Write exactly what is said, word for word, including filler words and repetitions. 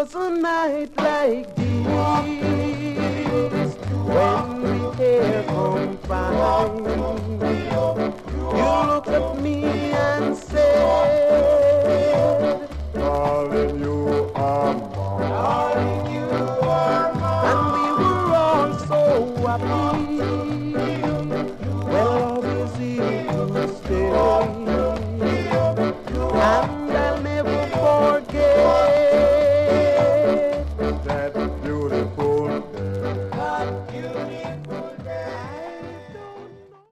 was a night like this when we hair confined. You looked at me and said, darling, you are mine. darling, you